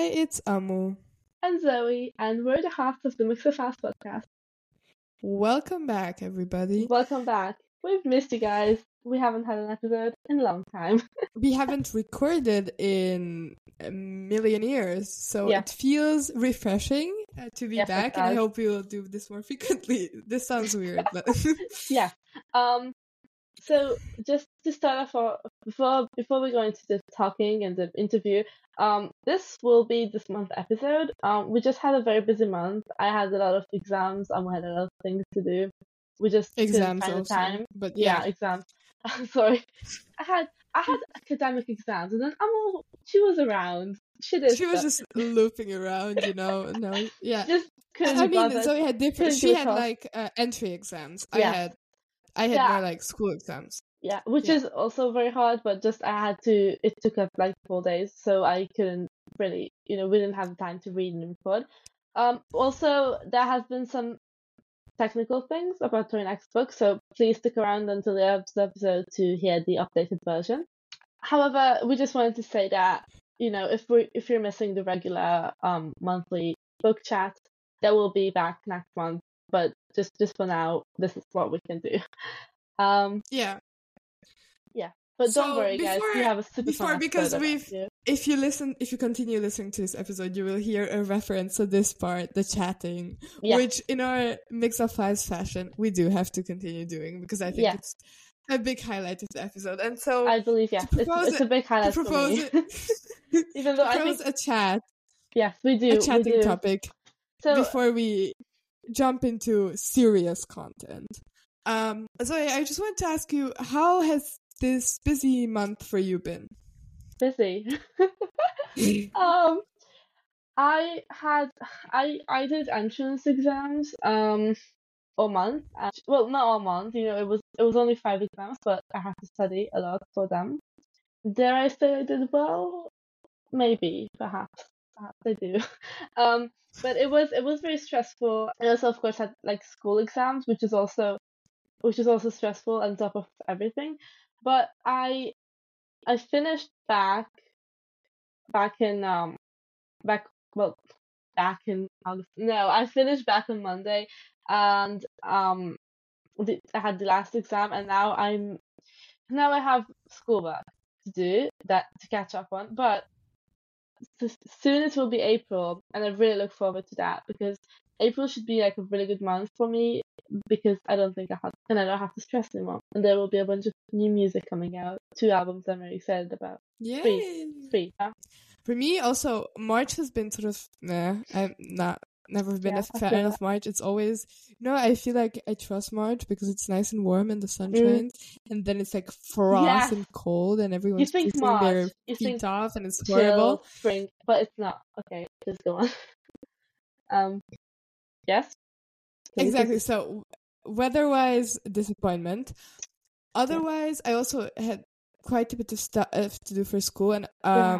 it's Amu. And Zoe, and we're the hosts of the Mix of Fast podcast. Welcome back, everybody. Welcome back. We've missed you guys. We haven't had an episode in a long time. We haven't recorded in a million years, so Yeah. it feels refreshing to be Yes, it back, and I does. hope we will do this more frequently. This sounds weird, but Yeah. So just to start off, before we go into the talking and the interview, this will be this month's episode. We just had a very busy month. I had a lot of exams, and we had a lot of things to do. We just couldn't exams find the also. time. But Yeah, yeah, exams. Sorry, I had academic exams, and then she was around. She did. she was stuff. just looping around, No, yeah. Just couldn't I be mean, bothered. Zoe had different. Couldn't She do it had all. like entry exams. Yeah. I had Yeah. more like school exams. Yeah, which Yeah. is also very hard, but just it took up like 4 days, so I couldn't really, we didn't have the time to read and record. Also, there has been some technical things about our next book, so please stick around until the end of the episode to hear the updated version. However, we just wanted to say that, if you're missing the regular monthly book chat, that will be back next month, but just for now, this is what we can do. Yeah. But So don't worry, guys. We have a super fun because episode we've about you. if you continue listening to this episode, you will hear a reference to this part, the chatting, Yeah. which in our Mix of Fives fashion, we do have to continue doing because I think Yeah. it's a big highlight of the episode. And so I believe, yes. It's a big highlight for me. Even though I propose think, a chat, yes, we do. a chatting we do. topic So, before we jump into serious content. Zoe, I just want to ask you, how has this busy month for you been? busy. I did entrance exams all month. Well, not all month. It was only 5 exams, but I had to study a lot for them. Dare I say I did well? Maybe, perhaps I do. But it was very stressful. I also, of course, had like school exams, which is also stressful on top of everything. But I finished back in back in August. No, I finished back on Monday, and I had the last exam, and now I have schoolwork to do to catch up on. But soon it will be April, and I really look forward to that because April should be like a really good month for me because I don't have to stress anymore, and there will be a bunch of new music coming out. 2 albums I'm very excited about. Yay! 3. For me, also, March has been sort of, I'm never been Yeah, a I fan feel of March. It's always, I feel like I trust March because it's nice and warm and the sun shines, and then it's like frost Yes. and cold and everyone's think freezing their March, you feet think off and it's chill, horrible. spring, but it's not. Okay, just go on. Yes. Exactly. So weather-wise, disappointment. Otherwise, I also had quite a bit of stuff to do for school, and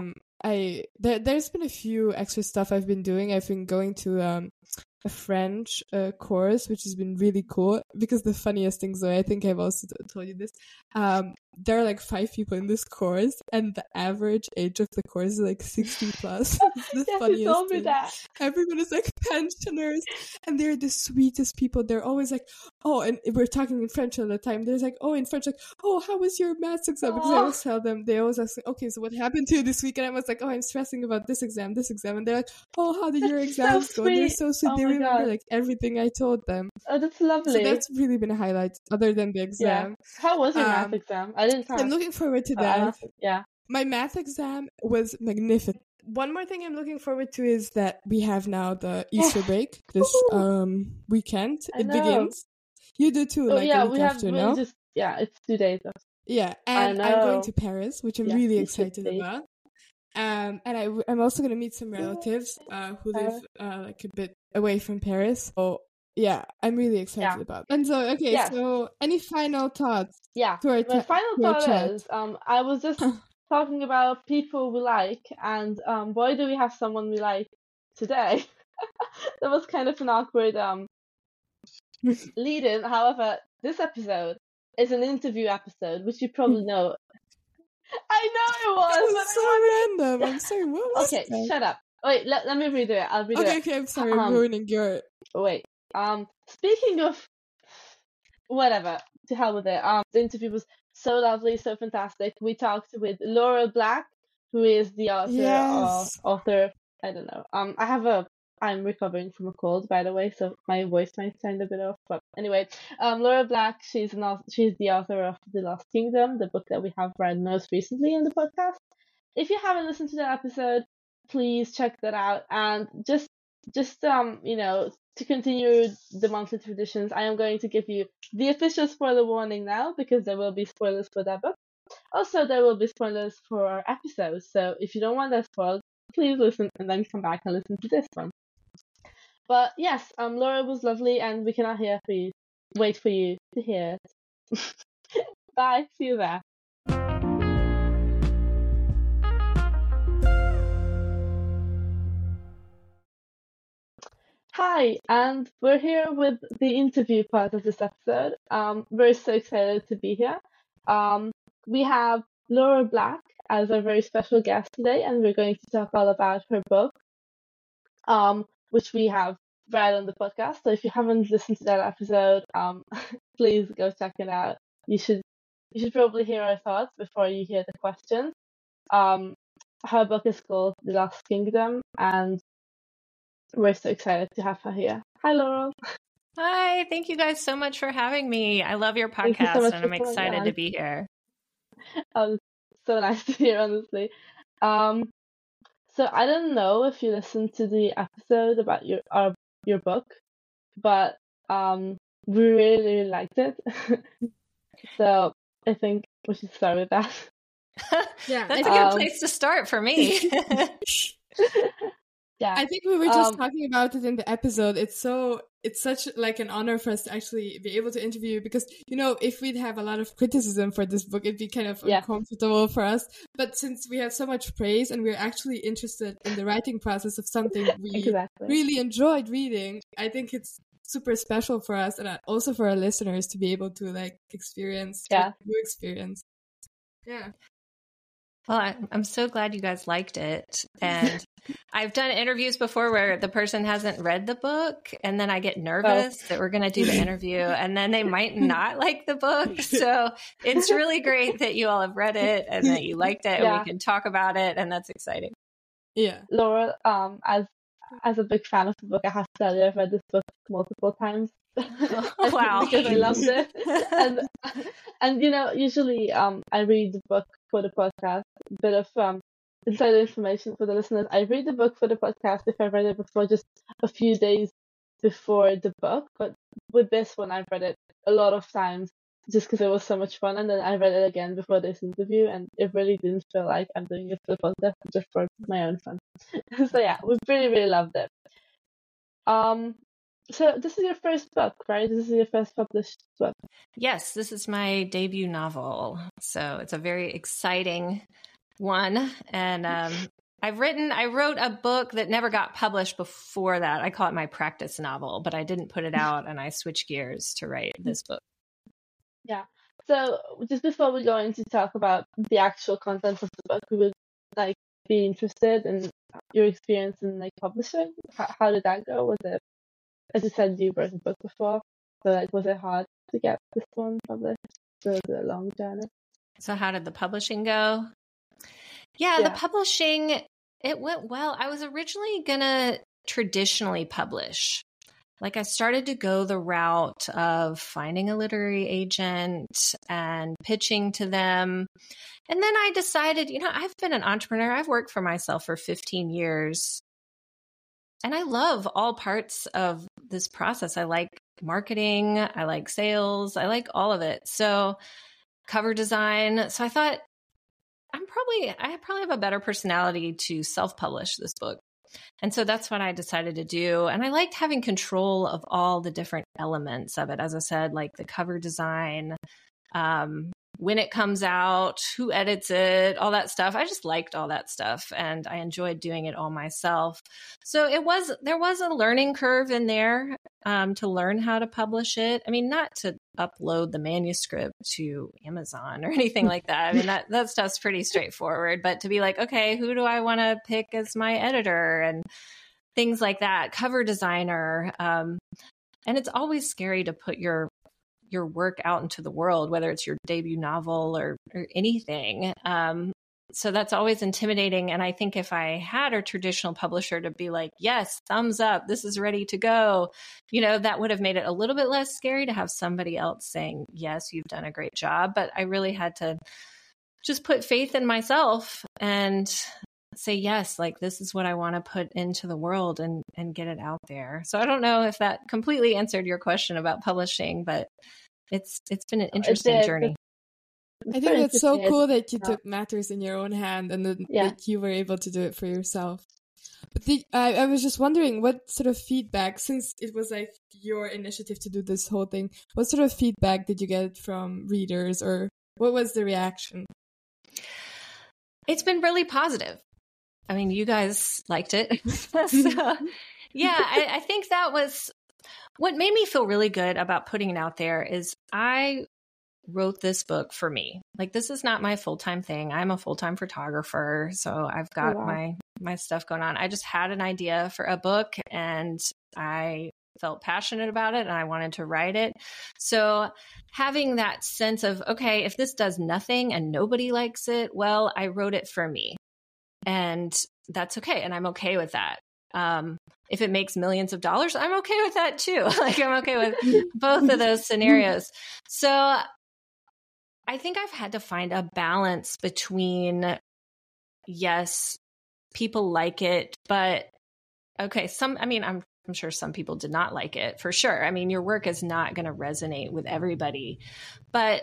there's been a few extra stuff I've been doing. I've been going to a French course, which has been really cool. Because the funniest thing, though, I think I've also told you this. There are like 5 people in this course, and the average age of the course is like 60 plus. It's the Yes, funniest you told me thing. that. Everyone is like pensioners, and they're the sweetest people. They're always like, oh, and we're talking in French all the time. There's like, oh, in French, like, oh, how was your maths exam? Because I always tell them, they always ask, okay, so what happened to you this week? And I was like, oh, I'm stressing about this exam. And they're like, oh, how did your That's so exams go? And they're sweet. so sweet. Oh They my remember God. like everything I told them. Oh, that's lovely. So that's really been a highlight, other than the exam. How was your math exam? I didn't pass. I'm looking forward to I that. asked it. Yeah. My math exam was magnificent. One more thing I'm looking forward to is that we have now the Easter break this weekend. I It know. begins. You do too, Oh like yeah, a week after, no? It's 2 days. Yeah, and I'm going know. to Paris, which I'm Yes, really you should excited be. about. And I'm also going to meet some relatives who live like a bit away from Paris. So yeah, I'm really excited about. And so, okay, Yes. so any final thoughts? Yeah. To our My final to our thought chat? is, I was just talking about people we like, and boy, do we have someone we like today. That was kind of an awkward lead-in. However, this episode is an interview episode, which you probably know. I know it was. It was so random. I'm sorry, what was Okay, that? shut up. Wait, let me read it. I'll read it. Okay, I'm sorry, I'm ruining your... Wait. Speaking of whatever, to hell with it. The interview was so lovely, so fantastic. We talked with Laura Black, who is the author. I don't know. I'm recovering from a cold, by the way, so my voice might sound a bit off. But anyway, Laura Black, she's the author of The Lost Kingdom, the book that we have read most recently in the podcast. If you haven't listened to that episode, please check that out. And just to continue the monthly traditions, I am going to give you the official spoiler warning now, because there will be spoilers for that book. Also, there will be spoilers for our episodes. So if you don't want that spoiled, please listen and then come back and listen to this one. But yes, Laura was lovely, and we cannot wait for you to hear it. Bye. See you there. Hi, and we're here with the interview part of this episode. We're so excited to be here. We have Laura Black as a very special guest today, and we're going to talk all about her book, which we have read on the podcast. So if you haven't listened to that episode, please go check it out. You should probably hear our thoughts before you hear the questions. Her book is called The Lost Kingdom, and we're so excited to have her here. Hi, Laura. Hi, thank you guys so much for having me. I love your podcast, and I'm excited to be here. So nice to hear, honestly. So I don't know if you listened to the episode about your book, but we really, really liked it. So I think we should start with that. Yeah, that's a good place to start for me. Yeah, I think we were just talking about it in the episode. It's such like an honor for us to actually be able to interview you, because if we'd have a lot of criticism for this book, it'd be kind of uncomfortable for us. But since we have so much praise and we're actually interested in the writing process of something we really enjoyed reading, I think it's super special for us, and also for our listeners, to be able to like experience your experience. Yeah. Well, I'm so glad you guys liked it. And I've done interviews before where the person hasn't read the book, and then I get nervous that we're going to do the interview, and then they might not like the book. So it's really great that you all have read it and that you liked it, and we can talk about it, and that's exciting. Yeah. Laura, as a big fan of the book, I have to tell you, I've read this book multiple times. Wow. Because I loved it. And usually I read the book for the podcast. A bit of insider information for the listeners. I read the book for the podcast if I read it before, just a few days before the book. But with this one, I've read it a lot of times just because it was so much fun. And then I read it again before this interview, and it really didn't feel like I'm doing it for the podcast, just for my own fun. So yeah, we really, really loved it. So this is your first book, right? This is your first published book. Yes, this is my debut novel. So it's a very exciting one. And I wrote a book that never got published before that. I call it my practice novel, but I didn't put it out, and I switched gears to write this book. Yeah. So just before we go into talk about the actual content of the book, we would be interested in your experience in publishing. How did that go? Was it, as you said, you wrote a book before, so was it hard to get this one published? So was it a long journey? So how did the publishing go? Yeah, the publishing, it went well. I was originally gonna traditionally publish. I started to go the route of finding a literary agent and pitching to them. And then I decided, I've been an entrepreneur. I've worked for myself for 15 years. And I love all parts of this process. I like marketing. I like sales. I like all of it. So cover design. So I thought I probably have a better personality to self-publish this book. And so that's what I decided to do. And I liked having control of all the different elements of it. As I said, like the cover design, when it comes out, who edits it, all that stuff. I just liked all that stuff, and I enjoyed doing it all myself. So there was a learning curve in there to learn how to publish it. I mean, not to upload the manuscript to Amazon or anything like that. I mean, that stuff's pretty straightforward, but to be like, okay, who do I want to pick as my editor and things like that, cover designer. And it's always scary to put your work out into the world, whether it's your debut novel or anything. So that's always intimidating. And I think if I had a traditional publisher to be like, yes, thumbs up, this is ready to go, that would have made it a little bit less scary to have somebody else saying, yes, you've done a great job. But I really had to just put faith in myself and say, yes, like this is what I want to put into the world and get it out there. So I don't know if that completely answered your question about publishing, but it's been an interesting journey. I think it's so cool that you took matters in your own hand and that you were able to do it for yourself. But I was just wondering what sort of feedback, since it was like your initiative to do this whole thing, what sort of feedback did you get from readers, or what was the reaction? It's been really positive. I mean, you guys liked it. So, yeah, I think that was what made me feel really good about putting it out there is I wrote this book for me. Like, this is not my full-time thing. I'm a full-time photographer, so I've got my stuff going on. I just had an idea for a book and I felt passionate about it and I wanted to write it. So having that sense of, okay, if this does nothing and nobody likes it, well, I wrote it for me. And that's okay. And I'm okay with that. If it makes millions of dollars, I'm okay with that too. Like, I'm okay with both of those scenarios. So I think I've had to find a balance between, yes, people like it, but okay, I'm sure some people did not like it, for sure. I mean, your work is not going to resonate with everybody, but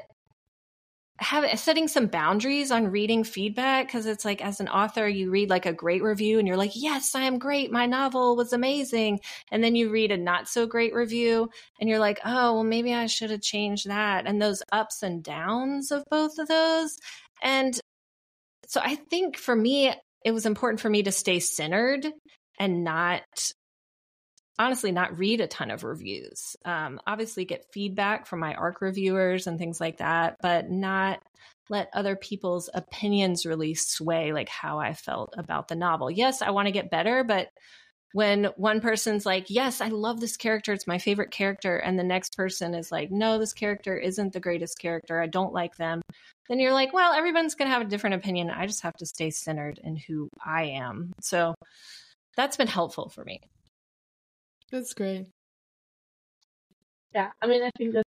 setting some boundaries on reading feedback, because it's like, as an author, you read like a great review and you're like, yes, I am great, my novel was amazing. And then you read a not so great review and you're like, oh, well, maybe I should have changed that. And those ups and downs of both of those. And so I think for me, it was important for me to stay centered and honestly not read a ton of reviews. Obviously get feedback from my ARC reviewers and things like that, but not let other people's opinions really sway like how I felt about the novel. Yes, I want to get better, but when one person's like, yes, I love this character, it's my favorite character, and the next person is like, no, this character isn't the greatest character, I don't like them, then you're like, well, everyone's going to have a different opinion. I just have to stay centered in who I am. So that's been helpful for me. That's great. Yeah, I mean, I think that's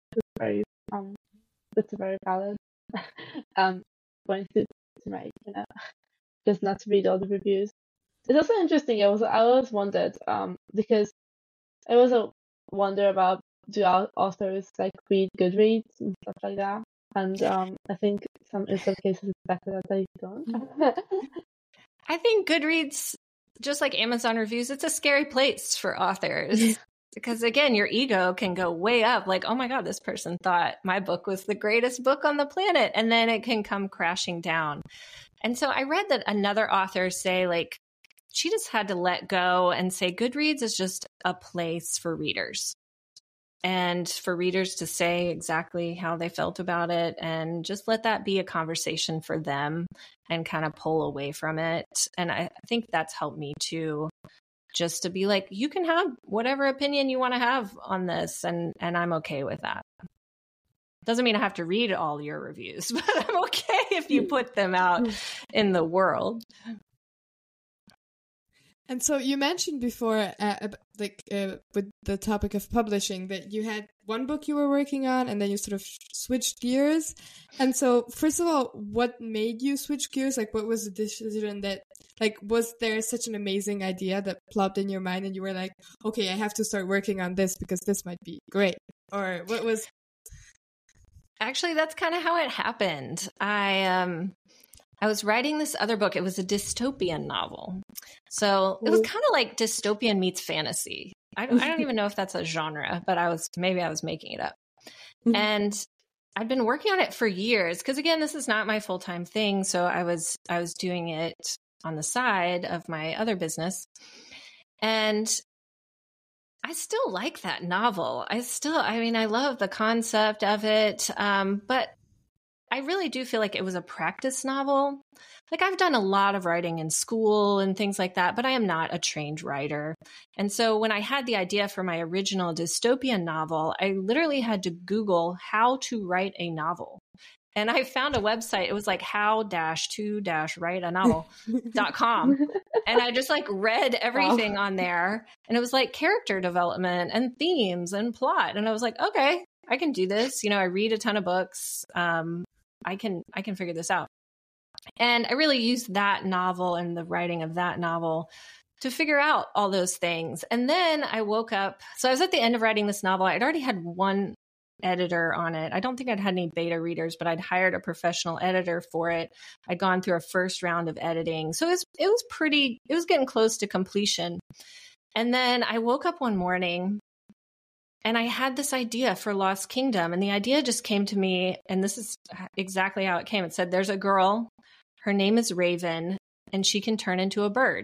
a very valid point to make, just not to read all the reviews. It's also interesting. I always wondered, because I also wonder about, do authors like read Goodreads and stuff like that? And I think in some cases it's better that they don't. I think Goodreads, just like Amazon reviews, it's a scary place for authors. Because again, your ego can go way up, like, oh my God, this person thought my book was the greatest book on the planet. And then it can come crashing down. And so I read that another author say, like, she just had to let go and say Goodreads is just a place for readers. And for readers to say exactly how they felt about it and just let that be a conversation for them and kind of pull away from it. And I think that's helped me too, just to be like, you can have whatever opinion you want to have on this, and I'm okay with that. Doesn't mean I have to read all your reviews, but I'm okay if you put them out in the world. And so you mentioned before, with the topic of publishing, that you had one book you were working on and then you sort of switched gears. And so, first of all, what made you switch gears? Like, what was the decision that, like, was there such an amazing idea that plopped in your mind and you were like, okay, I have to start working on this because this might be great? Or what was... Actually, that's kind of how it happened. I was writing this other book. It was a dystopian novel. So it was kind of like dystopian meets fantasy. I don't even know if that's a genre, but maybe I was making it up. And I'd been working on it for years because, again, this is not my full-time thing. So I was doing it on the side of my other business. And I still like that novel. I love the concept of it. But I really do feel like it was a practice novel. Like I've done a lot of writing in school and things like that, but I am not a trained writer. And so when I had the idea for my original dystopian novel, I literally had to Google how to write a novel. And I found a website. It was like how-to-write-a-novel.com. And I just like read everything on there. And it was like character development and themes and plot. And I was like, okay, I can do this. I read a ton of books. I can figure this out. And I really used that novel and the writing of that novel to figure out all those things. And then I woke up. So I was at the end of writing this novel. I'd already had one editor on it. I don't think I'd had any beta readers, but I'd hired a professional editor for it. I'd gone through a first round of editing. So it was getting close to completion. And then I woke up one morning and I had this idea for Lost Kingdom. And the idea just came to me. And this is exactly how it came. It said, there's a girl, her name is Raven, and she can turn into a bird.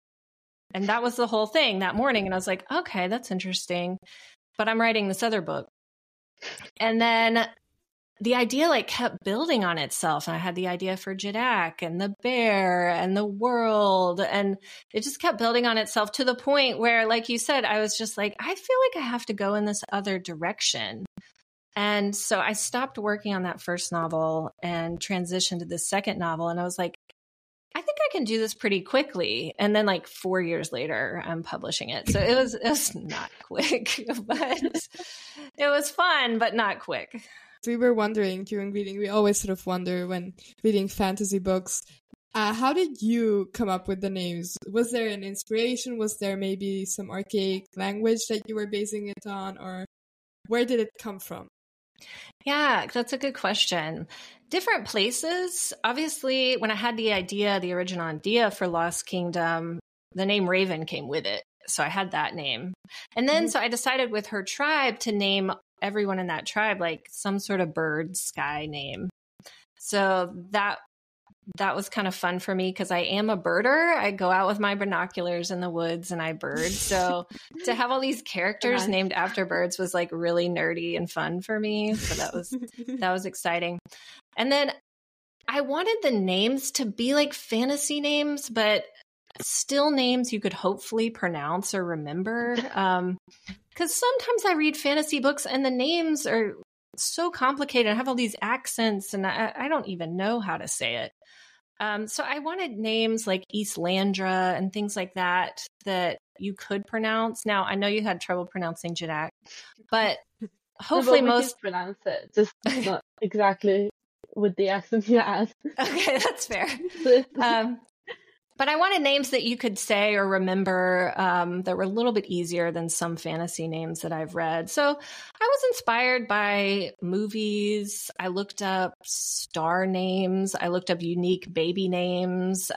And that was the whole thing that morning. And I was like, okay, that's interesting. But I'm writing this other book. And then the idea like kept building on itself. And I had the idea for Jadak and the bear and the world. And it just kept building on itself to the point where, like you said, I was just like, I feel like I have to go in this other direction. And so I stopped working on that first novel and transitioned to the second novel. And I was like, I think I can do this pretty quickly. And then like 4 years later, I'm publishing it. So it was not quick, but it was fun, but not quick. We were wondering during reading, we always sort of wonder when reading fantasy books, how did you come up with the names? Was there an inspiration? Was there maybe some archaic language that you were basing it on? Or where did it come from? Yeah, that's a good question. Different places. Obviously, when I had the original idea for Lost Kingdom, the name Raven came with it. So I had that name. And then so I decided with her tribe to name everyone in that tribe like some sort of bird sky name. So that was kind of fun for me because I am a birder. I go out with my binoculars in the woods and I bird. So to have all these characters named after birds was like really nerdy and fun for me. So that was exciting. And then I wanted the names to be like fantasy names, but still names you could hopefully pronounce or remember. Because sometimes I read fantasy books and the names are so complicated. I have all these accents and I don't even know how to say it. So I wanted names like Eastlandra and things like that you could pronounce. Now, I know you had trouble pronouncing Jadak, but hopefully most pronounce it, just not exactly with the accent you had. Okay, that's fair. But I wanted names that you could say or remember that were a little bit easier than some fantasy names that I've read. So I was inspired by movies. I looked up star names. I looked up unique baby names.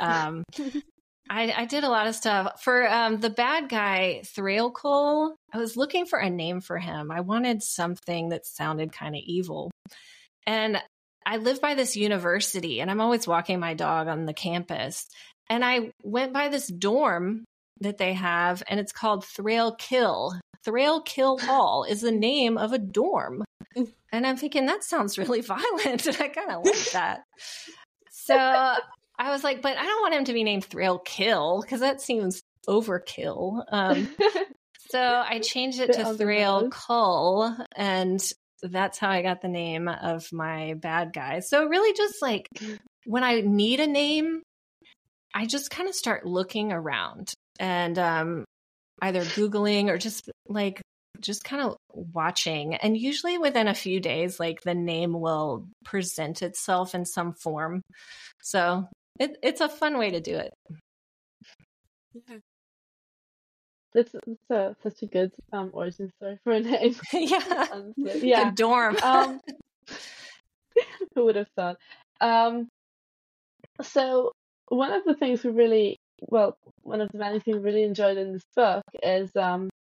I did a lot of stuff. For the bad guy, Thrailkull, I was looking for a name for him. I wanted something that sounded kind of evil. And I live by this university, and I'm always walking my dog on the campus. And I went by this dorm that they have, and it's called Thrailkill. Thrailkill Hall is the name of a dorm. And I'm thinking, that sounds really violent. And I kind of like that. So I was like, but I don't want him to be named Thrailkill because that seems overkill. So I changed it to Thrailkull, and that's how I got the name of my bad guy. So really just like when I need a name, I just kind of start looking around and either Googling or just kind of watching. And usually within a few days, like the name will present itself in some form. So it's a fun way to do it. Yeah. That's such a good origin story for a name. Yeah. Yeah. The dorm. Who would have thought? So one of the things one of the many things we really enjoyed in this book is the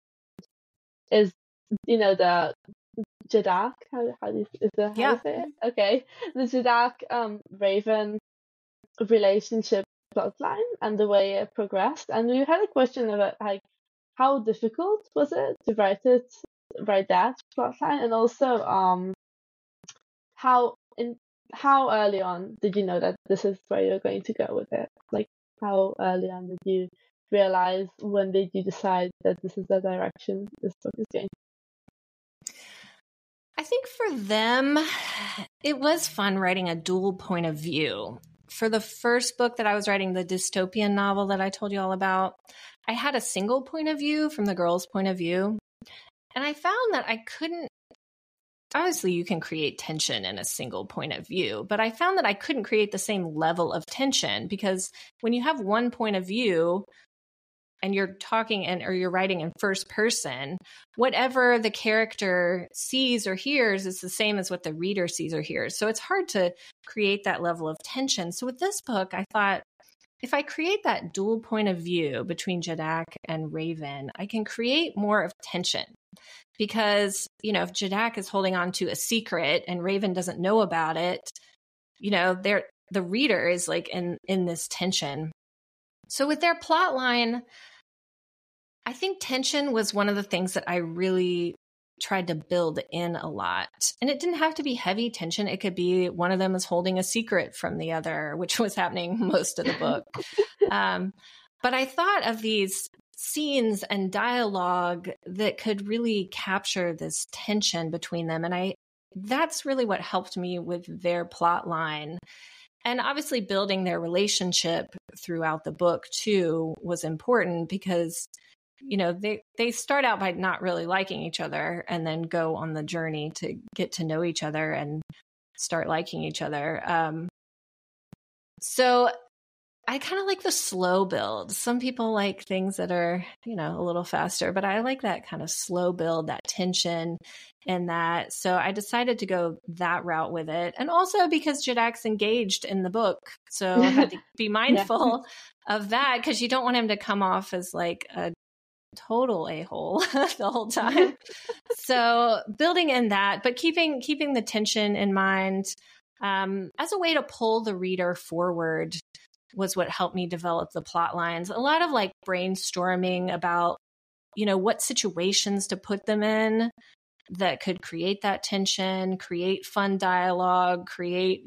Jadak. How do you say it? Okay, the Jadak Raven relationship plotline and the way it progressed. And we had a question about like how difficult was it to write that plotline, and also how how early on did you know that this is where you're going to go with it? Like, how early on did you realize, when did you decide that this is the direction this book is going? I think for them, it was fun writing a dual point of view. For the first book that I was writing, the dystopian novel that I told you all about, I had a single point of view from the girl's point of view. And I found that I couldn't, obviously you can create tension in a single point of view, but I found that I couldn't create the same level of tension, because when you have one point of view and you're talking or you're writing in first person, whatever the character sees or hears is the same as what the reader sees or hears. So it's hard to create that level of tension. So with this book, I thought, if I create that dual point of view between Jadak and Raven, I can create more of tension. Because, if Jadak is holding on to a secret and Raven doesn't know about it, the reader is like in this tension. So with their plot line, I think tension was one of the things that I really tried to build in a lot. And it didn't have to be heavy tension. It could be one of them is holding a secret from the other, which was happening most of the book. But I thought of these scenes and dialogue that could really capture this tension between them. And that's really what helped me with their plot line. And obviously building their relationship throughout the book too was important, because they start out by not really liking each other and then go on the journey to get to know each other and start liking each other. So I kind of like the slow build. Some people like things that are, a little faster, but I like that kind of slow build, that tension and that. So I decided to go that route with it. And also because Jadak's engaged in the book. So I had to be mindful of that, because you don't want him to come off as like a total a-hole the whole time. So building in that, but keeping the tension in mind as a way to pull the reader forward was what helped me develop the plot lines. A lot of like brainstorming about, what situations to put them in that could create that tension, create fun dialogue, create,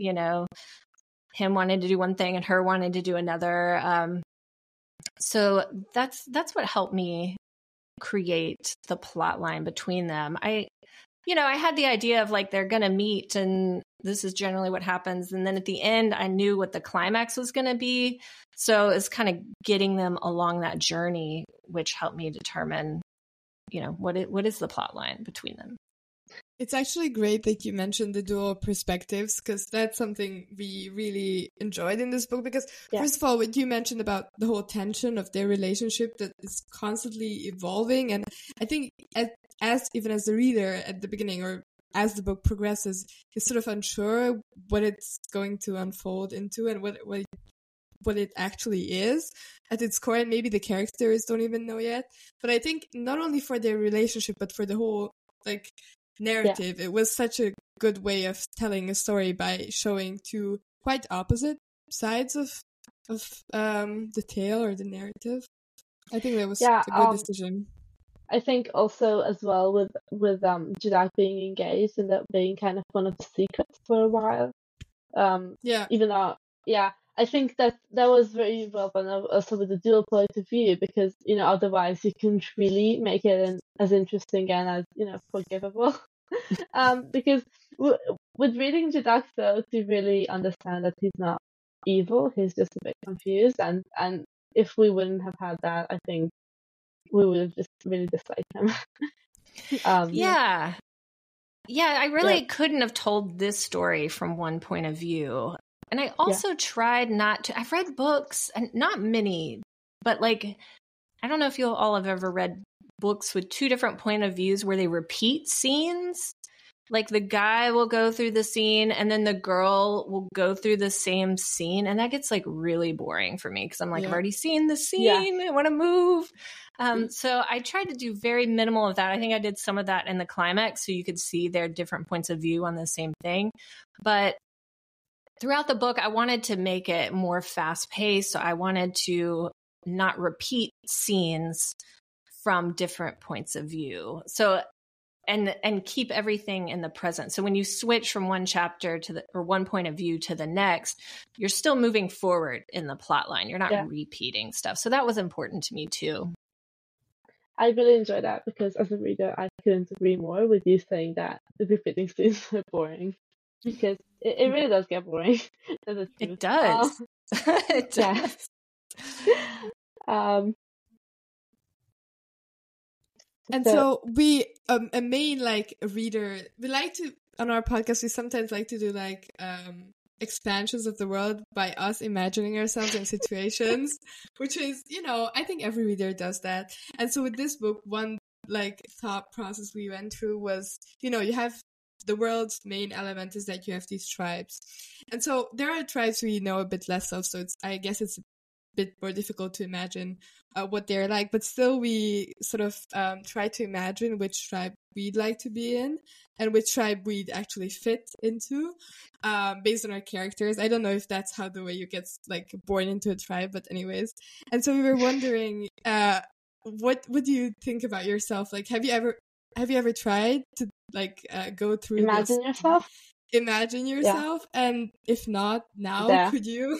him wanting to do one thing and her wanting to do another. So that's what helped me create the plot line between them. I had the idea of like, they're going to meet and this is generally what happens. And then at the end, I knew what the climax was going to be. So it's kind of getting them along that journey, which helped me determine, what is the plot line between them. It's actually great that you mentioned the dual perspectives, because that's something we really enjoyed in this book. Because first of all, what you mentioned about the whole tension of their relationship that is constantly evolving. And I think as even as the reader at the beginning, or as the book progresses, is sort of unsure what it's going to unfold into and what it actually is at its core. And maybe the characters don't even know yet. But I think not only for their relationship, but for the whole like narrative, it was such a good way of telling a story by showing two quite opposite sides of the tale or the narrative. I think that was a good decision. I think also as well with Jadak being engaged and that being kind of one of the secrets for a while. Even though I think that was very well done also with the dual point of view, because otherwise you couldn't really make it as interesting and as forgivable. Because with reading Jadak, though, to really understand that he's not evil, he's just a bit confused, and if we wouldn't have had that, I think we would have just really disliked him. I really couldn't have told this story from one point of view. And I also tried not to. I've read books, and not many, but like, I don't know if you all have ever read books with two different point of views where they repeat scenes. Like the guy will go through the scene and then the girl will go through the same scene. And that gets like really boring for me, because I'm like, I've already seen the scene. I want to move. So I tried to do very minimal of that. I think I did some of that in the climax so you could see their different points of view on the same thing. But throughout the book, I wanted to make it more fast paced. So I wanted to not repeat scenes from different points of view. So, and keep everything in the present. So when you switch from one chapter or one point of view to the next, you're still moving forward in the plot line. You're not repeating stuff. So that was important to me too. I really enjoyed that because as a reader, I couldn't agree more with you saying that the repeating scenes are boring, because it really does get boring. It does. It does. And so we, a main like reader, we like to, on our podcast, we sometimes like to do like expansions of the world by us imagining ourselves in situations, which is, I think every reader does that. And so with this book, one like thought process we went through was, you have the world's main element is that you have these tribes. And so there are tribes we know a bit less of, so I guess it's a bit more difficult to imagine what they're like, but still we sort of try to imagine which tribe we'd like to be in and which tribe we'd actually fit into based on our characters. I don't know if that's how the way you get like born into a tribe, but anyways. And so we were wondering, what do you think about yourself? Like, have you ever tried to like go through imagine yourself? Imagine yourself, and if not now, could you?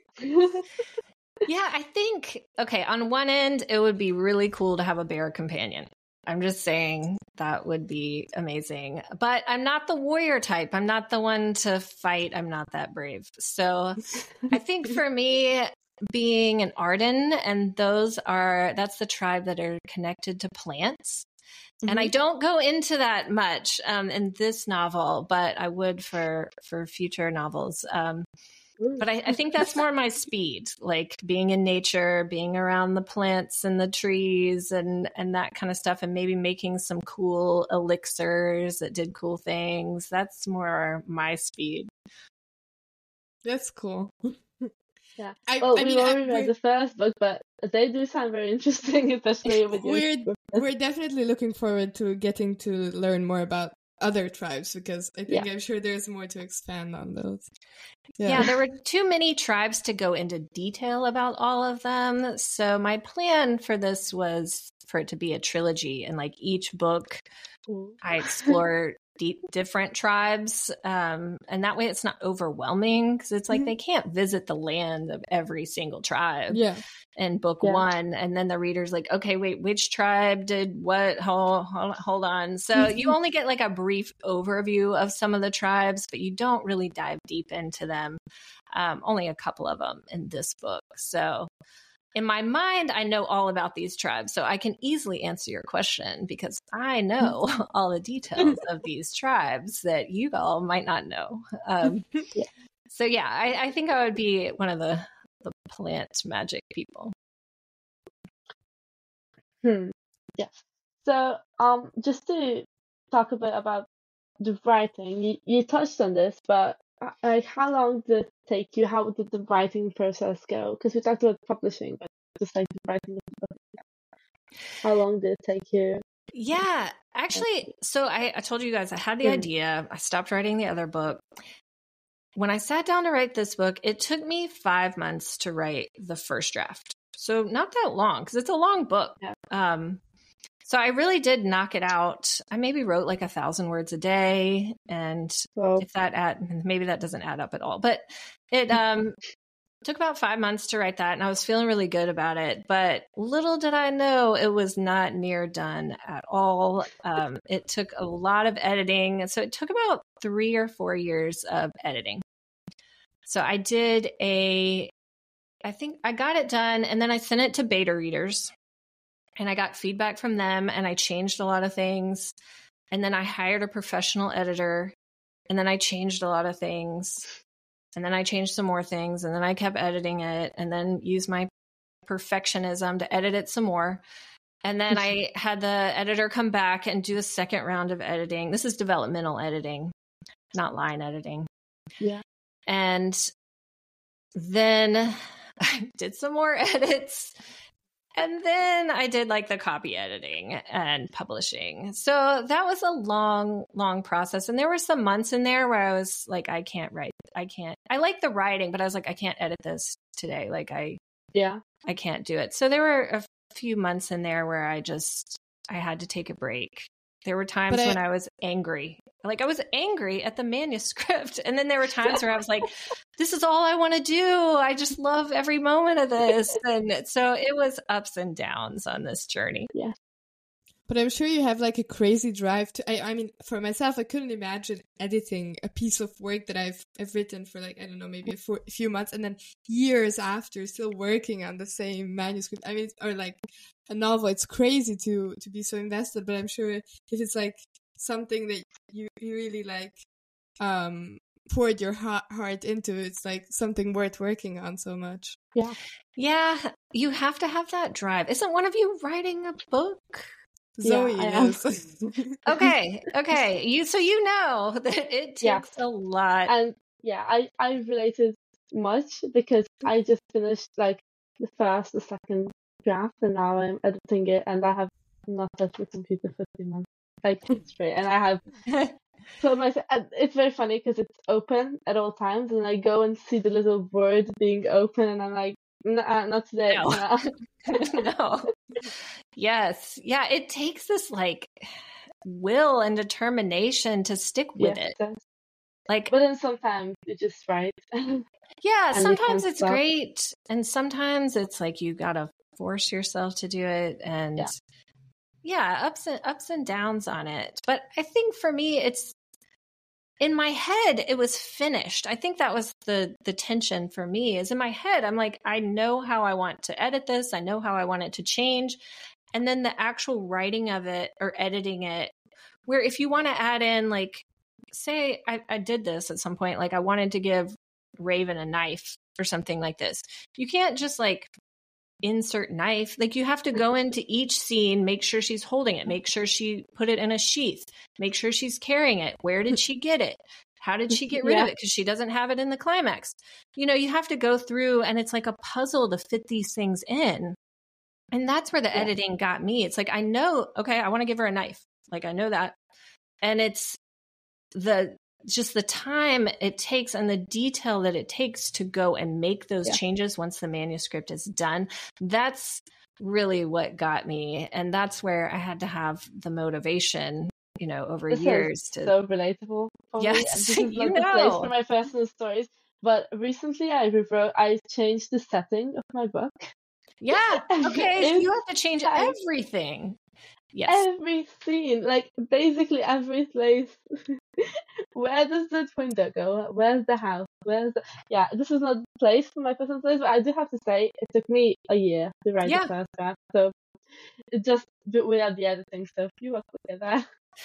Yeah, I think, okay, on one end, it would be really cool to have a bear companion. I'm just saying that would be amazing. But I'm not the warrior type. I'm not the one to fight. I'm not that brave. So I think for me, being an Arden, and that's the tribe that are connected to plants. Mm-hmm. And I don't go into that much in this novel, but I would for future novels. But I think that's more my speed, like being in nature, being around the plants and the trees and that kind of stuff, and maybe making some cool elixirs that did cool things. That's more my speed. That's cool. Yeah. We already read the first book, but they do sound very interesting, especially with We're definitely looking forward to getting to learn more about other tribes, because I think I'm sure there's more to expand on those. Yeah, there were too many tribes to go into detail about all of them. So my plan for this was for it to be a trilogy, and like each book I explore different tribes, and that way it's not overwhelming, because it's like they can't visit the land of every single tribe in book one, and then the reader's like, okay, wait, which tribe did what? Hold on. So you only get like a brief overview of some of the tribes, but you don't really dive deep into them. Only a couple of them in this book. So in my mind, I know all about these tribes, so I can easily answer your question because I know all the details of these tribes that you all might not know. So yeah, I think I would be one of the plant magic people. Yes. So just to talk a bit about the writing, you touched on this, but like, how long did it take you? How did the writing process go? Because we talked about publishing, but just like the writing of the book. How long did it take you? Yeah, actually, so I told you guys I had the idea. I stopped writing the other book. When I sat down to write this book, it took me 5 months to write the first draft. So not that long, because it's a long book. Yeah. So I really did knock it out. I maybe wrote like 1,000 words a day. And if maybe that doesn't add up at all. But it took about 5 months to write that. And I was feeling really good about it. But little did I know it was not near done at all. It took a lot of editing. So it took about 3 or 4 years of editing. So I think I got it done. And then I sent it to beta readers. And I got feedback from them, and I changed a lot of things. And then I hired a professional editor, and then I changed a lot of things. And then I changed some more things, and then I kept editing it, and then used my perfectionism to edit it some more. And then I had the editor come back and do a second round of editing. This is developmental editing, not line editing. Yeah. And then I did some more edits. And then I did like the copy editing and publishing. So that was a long, long process. And there were some months in there where I was like, I can't write. I like the writing, but I was like, I can't edit this today. Like I can't do it. So there were few months in there where I had to take a break. There were times when I was angry. Like I was angry at the manuscript. And then there were times where I was like, this is all I want to do. I just love every moment of this. And so it was ups and downs on this journey. Yeah. But I'm sure you have like a crazy drive to, I mean, for myself, I couldn't imagine editing a piece of work that I've written for like, I don't know, maybe a few months and then years after still working on the same manuscript. I mean, or like a novel, it's crazy to be so invested, but I'm sure if it's like something that you really like, poured your heart into, it's like something worth working on so much. Yeah. Yeah. You have to have that drive. Isn't one of you writing a book? Zoe is. Okay. So you know that it takes a lot. And I related much because I just finished like the second draft, and now I'm editing it, and I have not touched the computer for 2 months, like straight, and I have put myself. It's very funny because it's open at all times, and I go and see the little word being open, and I'm like, not today. No. No. Yes. Yeah. It takes this like will and determination to stick with it. Like, but then sometimes it's just right. Yeah. Sometimes it's great. And sometimes it's like, you got to force yourself to do it. And ups and downs on it. But I think for me, it's in my head, it was finished. I think that was the tension for me is in my head. I'm like, I know how I want to edit this. I know how I want it to change. And then the actual writing of it or editing it, where if you want to add in, like, say I did this at some point, like I wanted to give Raven a knife or something like this. You can't just like insert knife. Like you have to go into each scene, make sure she's holding it, make sure she put it in a sheath, make sure she's carrying it. Where did she get it? How did she get rid of it? Because she doesn't have it in the climax. You know, you have to go through and it's like a puzzle to fit these things in. And that's where the editing got me. It's like, I know, okay, I want to give her a knife. Like I know that. And it's just the time it takes and the detail that it takes to go and make those changes once the manuscript is done. That's really what got me. And that's where I had to have the motivation, you know, over years. So relatable. Yes, this is not the place for my personal stories. But recently I changed the setting of my book. Yeah. Okay. So you have to change everything. Yes. Every scene, like basically every place. Where does the window go? Where's the house? This is not the place for my personal stories, but I do have to say it took me a year to write the first draft. So it just without the editing stuff, you work with that.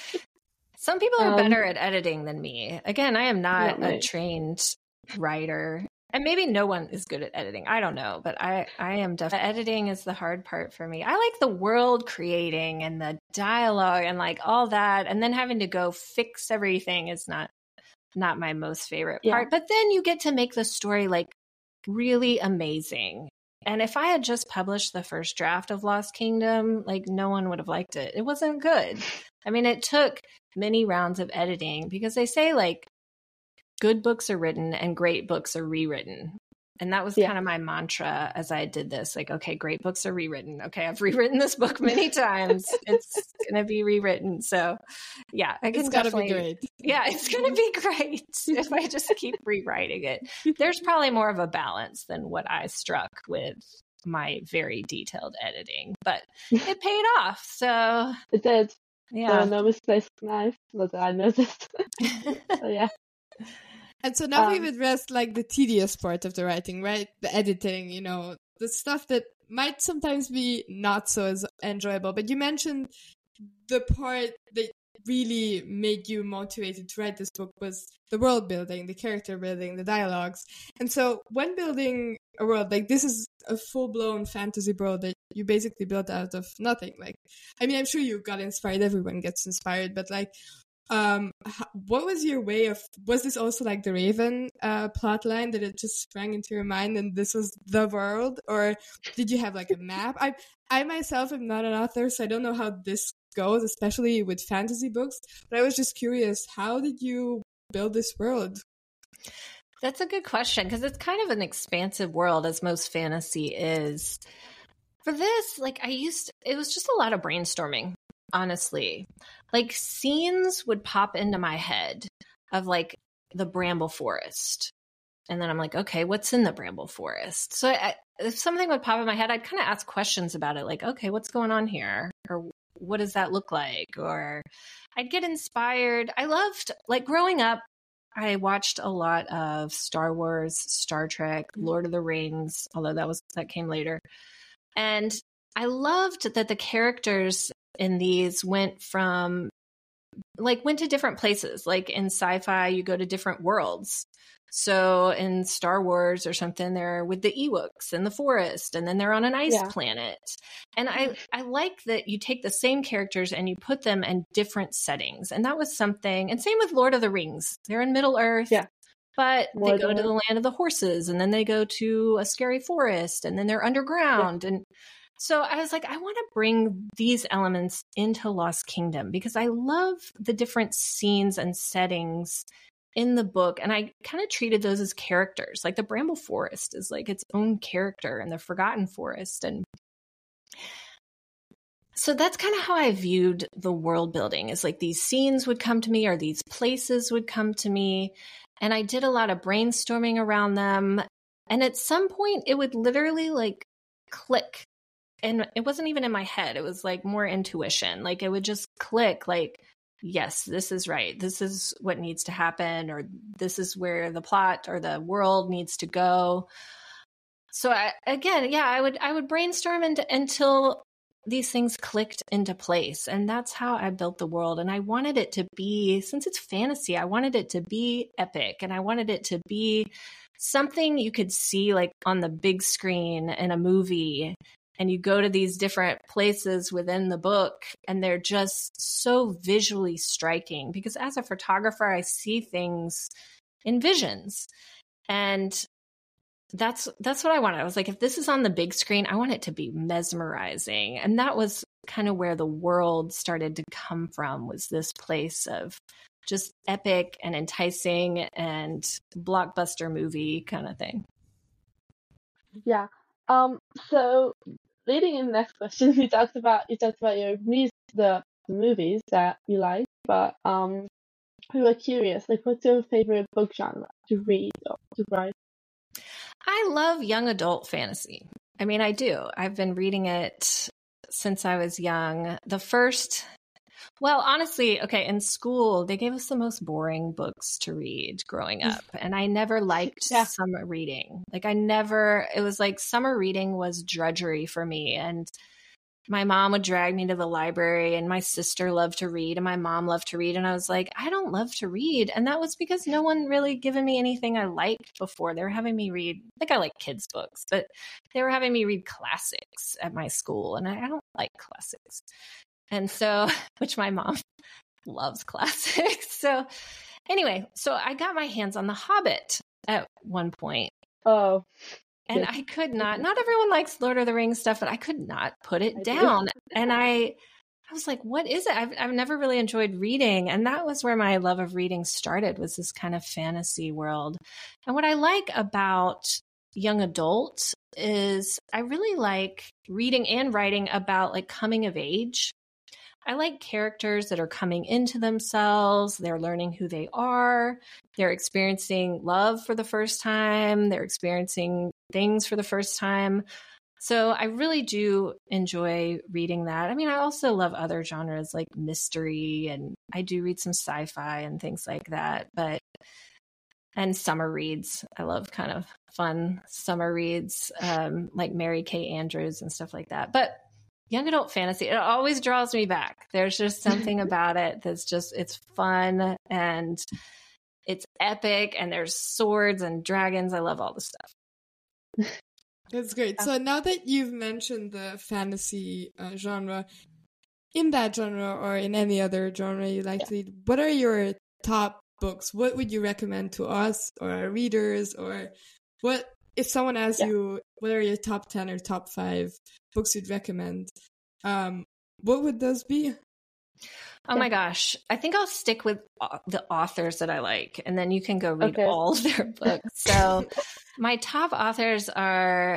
Some people are better at editing than me. Again, I am not a trained writer. And maybe no one is good at editing. I don't know, but I am definitely. Editing is the hard part for me. I like the world creating and the dialogue and like all that. And then having to go fix everything is not my most favorite part. But then you get to make the story like really amazing. And if I had just published the first draft of Lost Kingdom, like no one would have liked it. It wasn't good. I mean, it took many rounds of editing because they say like, good books are written and great books are rewritten. And that was kind of my mantra as I did this. Like, okay, great books are rewritten. Okay, I've rewritten this book many times. It's going to be rewritten. So yeah, it's got to be great. Yeah, it's going to be great if I just keep rewriting it. There's probably more of a balance than what I struck with my very detailed editing, but it paid off. So it did. Yeah. There were no misplaced knives that I noticed. So yeah. And so now we've addressed like the tedious part of the writing, right? The editing, you know, the stuff that might sometimes be not so as enjoyable. But you mentioned the part that really made you motivated to write this book was the world building, the character building, the dialogues. And so when building a world, like this is a full-blown fantasy world that you basically built out of nothing. Like, I mean, I'm sure you got inspired. Everyone gets inspired, but like, what was your way of, was this also like the Raven plot line that it just sprang into your mind and this was the world, or did you have like a map? I myself am not an author, so I don't know how this goes, especially with fantasy books, but I was just curious, how did you build this world? That's a good question because it's kind of an expansive world, as most fantasy is. For this, like it was just a lot of brainstorming, honestly. Like scenes would pop into my head of like the bramble forest. And then I'm like, okay, what's in the bramble forest? So if something would pop in my head, I'd kind of ask questions about it. Like, okay, what's going on here? Or what does that look like? Or I'd get inspired. I loved, like growing up, I watched a lot of Star Wars, Star Trek, Lord of the Rings, although that came later. And I loved that the characters in these went to different places. Like in sci-fi, you go to different worlds. So in Star Wars or something, they're with the Ewoks in the forest, and then they're on an ice planet. And I like that you take the same characters and you put them in different settings. And that was something, and same with Lord of the Rings. They're in Middle Earth. Yeah. But they go to the land of the horses, and then they go to a scary forest, and then they're underground. Yeah. And so I was like, I want to bring these elements into Lost Kingdom because I love the different scenes and settings in the book. And I kind of treated those as characters. Like the Bramble Forest is like its own character, and the Forgotten Forest. And so that's kind of how I viewed the world building, is like these scenes would come to me, or these places would come to me. And I did a lot of brainstorming around them. And at some point it would literally like click. And it wasn't even in my head. It was like more intuition. Like it would just click like, yes, this is right. This is what needs to happen, or this is where the plot or the world needs to go. So I would brainstorm until these things clicked into place. And that's how I built the world. And I wanted it to be, since it's fantasy, I wanted it to be epic, and I wanted it to be something you could see like on the big screen in a movie. And you go to these different places within the book, and they're just so visually striking, because as a photographer, I see things in visions. And that's what I wanted. I was like, if this is on the big screen, I want it to be mesmerizing. And that was kind of where the world started to come from, was this place of just epic and enticing and blockbuster movie kind of thing. Yeah. So leading in the next question, you talked about your the movies that you like, but we were curious, like, what's your favorite book genre to read or to write? I love young adult fantasy. I mean, I do. I've been reading it since I was young. Honestly, okay, in school, they gave us the most boring books to read growing up. And I never liked summer reading. It was like summer reading was drudgery for me. And my mom would drag me to the library, and my sister loved to read, and my mom loved to read. And I was like, I don't love to read. And that was because no one really given me anything I liked before. They were having me read, like, I like kids' books, but they were having me read classics at my school. And I don't like classics. And so, which my mom loves classics. So anyway, I got my hands on The Hobbit at one point. Oh. And yes. I could not everyone likes Lord of the Rings stuff, but I could not put it down. And I was like, what is it? I've never really enjoyed reading. And that was where my love of reading started, was this kind of fantasy world. And what I like about young adult is I really like reading and writing about like coming of age. I like characters that are coming into themselves. They're learning who they are. They're experiencing love for the first time. They're experiencing things for the first time. So I really do enjoy reading that. I mean, I also love other genres like mystery, and I do read some sci-fi and things like that. And summer reads. I love kind of fun summer reads, like Mary Kay Andrews and stuff like that. But young adult fantasy, it always draws me back. There's just something about it that's just, it's fun and it's epic, and there's swords and dragons. I love all the stuff. That's great. So now that you've mentioned the fantasy genre, in that genre or in any other genre you like to read, what are your top books? What would you recommend to us or our readers? Or what, if someone asks you, what are your top 10 or top 5 books you'd recommend? What would those be? Oh my gosh. I think I'll stick with the authors that I like, and then you can go read all their books. So my top authors are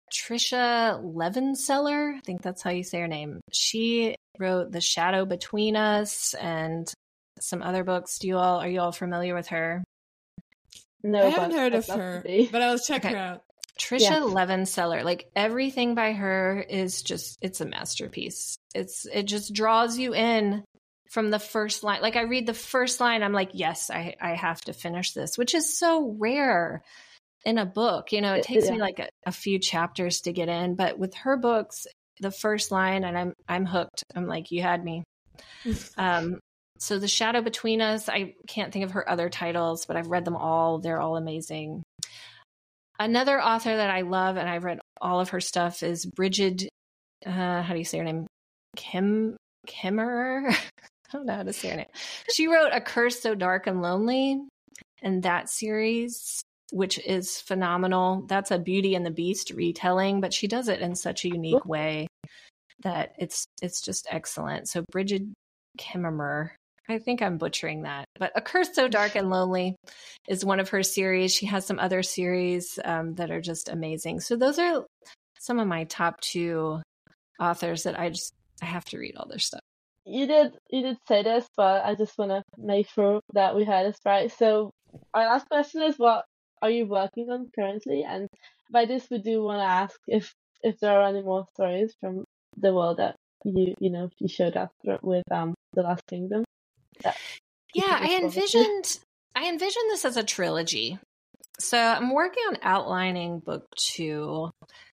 Trisha Levenseller. I think that's how you say her name. She wrote The Shadow Between Us and some other books. Are you all familiar with her? No, I haven't heard of her, but I'll check her out. Trisha Levenseller, like everything by her is just, it's a masterpiece. It just draws you in from the first line. Like I read the first line, I'm like, yes, I have to finish this, which is so rare in a book. You know, it takes me like a few chapters to get in, but with her books, the first line and I'm hooked. I'm like, you had me. So The Shadow Between Us, I can't think of her other titles, but I've read them all. They're all amazing. Another author that I love, and I've read all of her stuff, is Brigid, how do you say her name? Kimmerer? I don't know how to say her name. She wrote A Curse So Dark and Lonely, and that series, which is phenomenal. That's a Beauty and the Beast retelling, but she does it in such a unique way that it's just excellent. So Brigid Kimmerer, I think I'm butchering that, but A Curse So Dark and Lonely is one of her series. She has some other series that are just amazing. So those are some of my top 2 authors that I have to read all their stuff. You did say this, but I just want to make sure that we heard this right. So our last question is, what are you working on currently? And by this, we do want to ask if there are any more stories from the world that you showed us with The Last Kingdom. Yeah, I envisioned this as a trilogy. So I'm working on outlining book 2.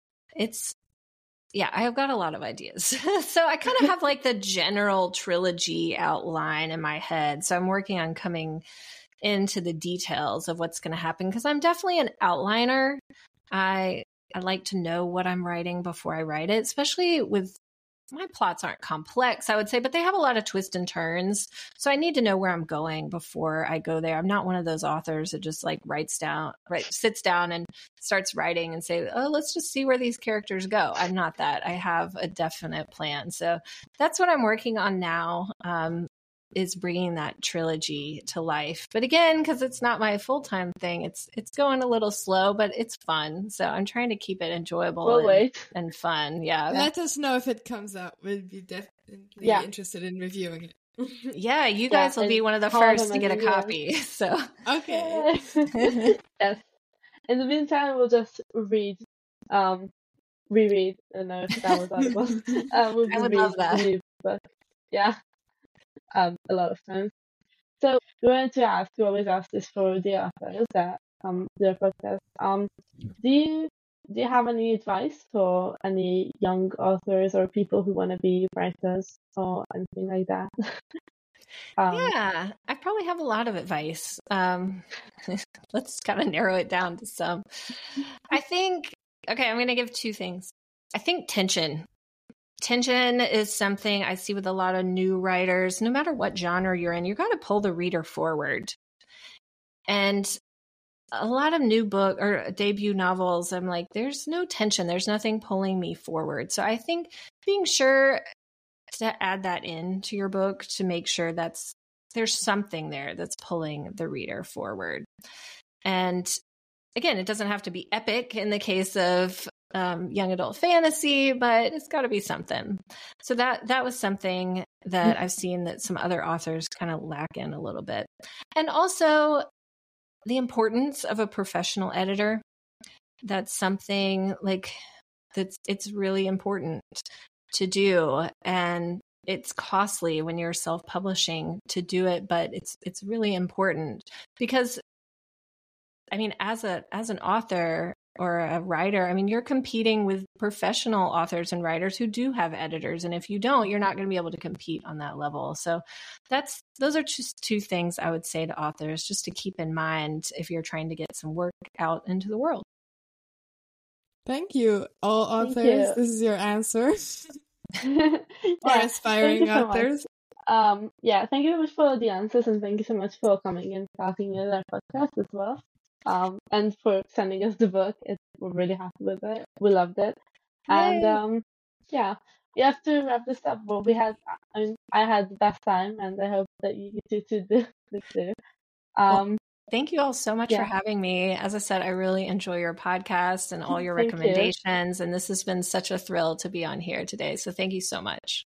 I have got a lot of ideas. So I kind of have like the general trilogy outline in my head. So I'm working on coming into the details of what's going to happen, because I'm definitely an outliner. I like to know what I'm writing before I write it, especially with my plots aren't complex, I would say, but they have a lot of twists and turns. So I need to know where I'm going before I go there. I'm not one of those authors that just like sits down and starts writing and say, oh, let's just see where these characters go. I'm not that. I have a definite plan. So that's what I'm working on now, is bringing that trilogy to life. But again, because it's not my full-time thing, it's going a little slow, but it's fun. So I'm trying to keep it enjoyable and fun. Yeah. Let us know if it comes out. We'll be definitely interested in reviewing it. Yeah, you guys will be one of the first to get a copy. So okay. Yes. In the meantime, we'll just reread. I don't know if that was audible. I would love that. The new book. Yeah. A lot of times. So we wanted to ask, we always ask this for the authors that their podcast. Do you have any advice for any young authors or people who want to be writers or anything like that? Yeah, I probably have a lot of advice. Let's kind of narrow it down to some. I think, I'm going to give 2 things. I think tension. Tension is something I see with a lot of new writers. No matter what genre you're in, you got to pull the reader forward. And a lot of new book or debut novels, I'm like, there's no tension. There's nothing pulling me forward. So I think being sure to add that into your book to make sure there's something there that's pulling the reader forward. And again, it doesn't have to be epic in the case of young adult fantasy, but it's got to be something. So that was something that I've seen that some other authors kind of lack in a little bit. And also the importance of a professional editor. That's something like it's really important to do, and it's costly when you're self-publishing to do it, but it's really important because I mean, as an author or a writer, I mean, you're competing with professional authors and writers who do have editors. And if you don't, you're not going to be able to compete on that level. So those are just 2 things I would say to authors just to keep in mind if you're trying to get some work out into the world. Thank you, all authors. This is your answer. Or aspiring authors. Thank you very much for the answers, and thank you so much for coming and talking in our podcast as well. And for sending us the book. We're really happy with it. We loved it. Yay. And we have to wrap this up. But I had the best time, and I hope that you two do too. Thank you all so much for having me. As I said, I really enjoy your podcast and all your recommendations. And this has been such a thrill to be on here today. So thank you so much.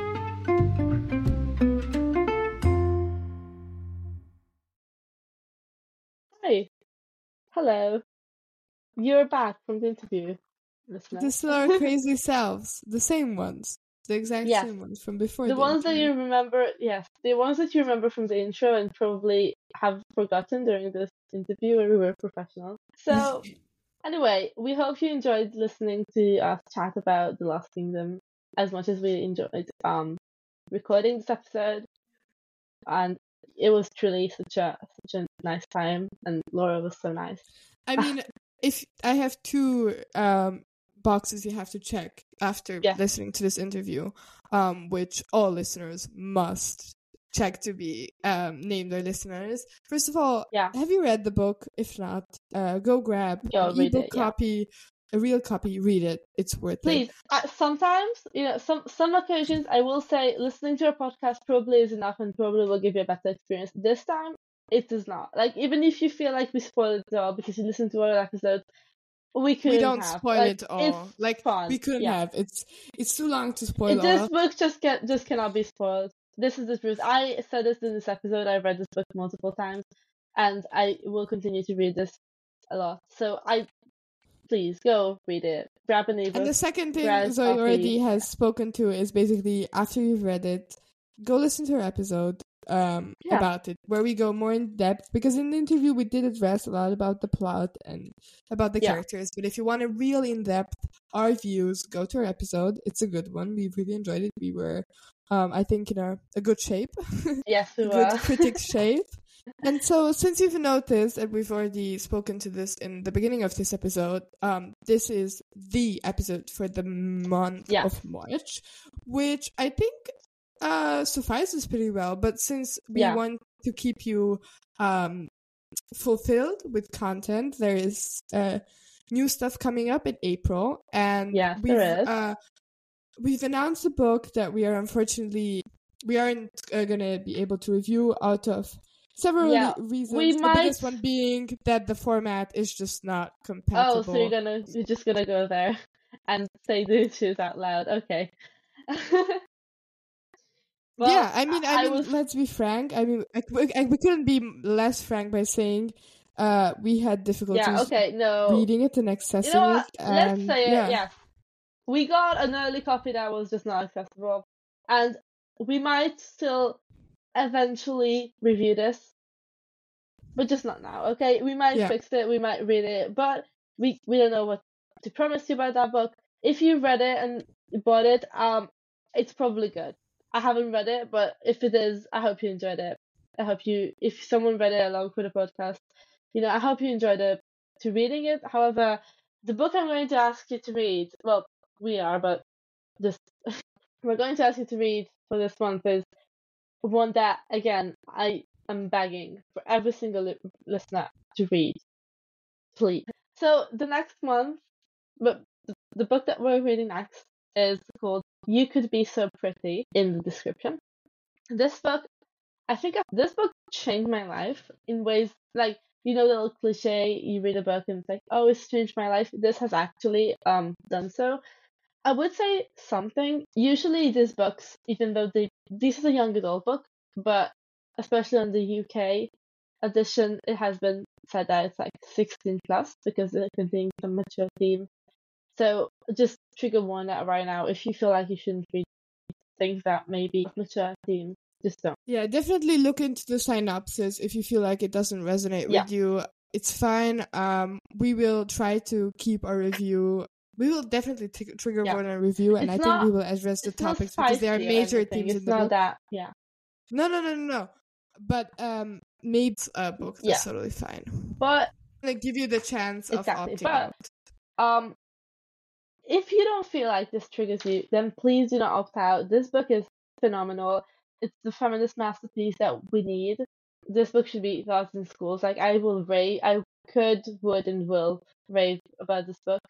Hi. Hello. You're back from the interview, listener. This is our crazy selves. The same ones. The exact same ones from before. The ones that you remember, the ones that you remember from the intro and probably have forgotten during this interview where we were professional. So, anyway, we hope you enjoyed listening to us chat about The Lost Kingdom as much as we enjoyed recording this episode. And it was truly such a nice time, and Laura was so nice. I mean, if I have two boxes you have to check after listening to this interview, which all listeners must check to be named their listeners. First of all, have you read the book? If not, go grab an ebook copy, a real copy, read it. It's worth it. Please, sometimes, some occasions I will say listening to a podcast probably is enough and probably will give you a better experience. This time, it does not. Like, even if you feel like we spoiled it all because you listened to our episode, we don't spoil it all. Like, fun. We couldn't have. It's too long to spoil this all. This book just cannot be spoiled. This is the truth. I said this in this episode. I read this book multiple times, and I will continue to read this a lot. So please go read it. Grab an ebook. And the second thing Zoe already has spoken to is basically after you've read it, go listen to her episode about it, where we go more in depth, because in the interview we did address a lot about the plot and about the characters, but if you want a real in-depth our views, go to our episode. It's a good one. We really enjoyed it. We were I think in a good shape. Yes, we were. Good critic shape. And so since you've noticed, and we've already spoken to this in the beginning of this episode, this is the episode for the month of March, which I think suffices pretty well. But since we want to keep you fulfilled with content, there is new stuff coming up in April, and we've announced a book that we aren't gonna be able to review out of several reasons. The biggest one being that the format is just not compatible. Oh, so you're just gonna go there and say the issues out loud? Okay. Well, yeah, I mean, let's be frank. I mean, we couldn't be less frank by saying we had difficulties reading it and accessing it. Let's say it, yes. We got an early copy that was just not accessible, and we might still eventually review this, but just not now, okay? We might fix it, we might read it, but we don't know what to promise you about that book. If you read it and bought it, it's probably good. I haven't read it, but if it is, I hope you enjoyed it. If someone read it along with the podcast, I hope you enjoyed it to reading it. However, the book I'm going to ask you to read, well, we're going to ask you to read for this month is one that, again, I am begging for every single listener to read. Please. So the next month, but the book that we're reading next is called You Could Be So Pretty, in the description. This book changed my life in ways like, the little cliche, you read a book and it's like, oh, it's changed my life. This has actually done so. I would say something. Usually these books, even though this is a young adult book, but especially on the UK edition, it has been said that it's like 16 plus because it contains some mature themes. So just trigger warning that right now, if you feel like you shouldn't read things that may be mature themes, just don't. Yeah, definitely look into the synopsis if you feel like it doesn't resonate with you. It's fine. We will try to keep our review. We will definitely trigger warning our review, and I think we will address the topics because there are major themes in the book. No. But maybe it's a book that's totally fine. But I'm gonna give you the chance of opting out. If you don't feel like this triggers you, then please do not opt out. This book is phenomenal. It's the feminist masterpiece that we need. This book should be taught in schools. Like, I would, and will rave about this book.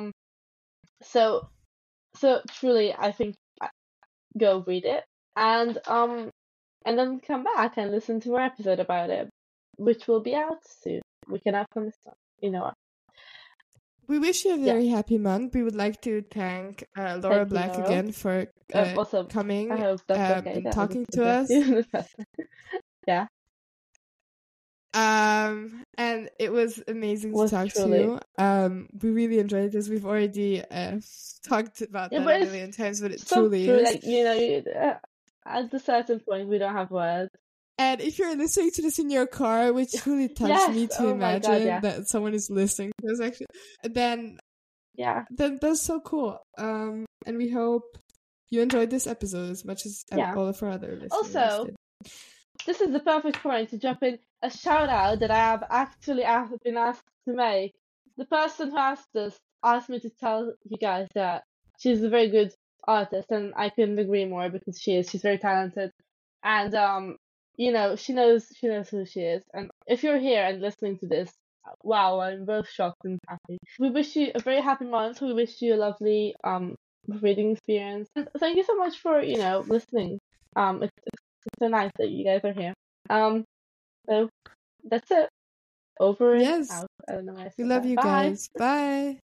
So truly, I think go read it and then come back and listen to our episode about it. which will be out soon. We cannot promise that, We wish you a very happy month. We would like to thank Laura Black again for also coming I hope that's okay, and talking to us. Yeah. And it was amazing to talk to you. We really enjoyed this. We've already talked about that a million times, but it truly is. Like, at a certain point, we don't have words. And if you're listening to this in your car, which truly touched me to imagine that someone is listening to this, actually, then that's so cool. And we hope you enjoyed this episode as much as all of our other listeners also did. This is the perfect point to jump in a shout out that I have actually been asked to make. The person who asked me to tell you guys that she's a very good artist, and I couldn't agree more, because she's very talented, and she knows who she is. And if you're here and listening to this, wow, I'm both shocked and happy. We wish you a very happy month. We wish you a lovely reading experience. And thank you so much for listening. It's so nice that you guys are here. So that's it. Over and out. I don't know why I said We love that. you Bye. guys. Bye.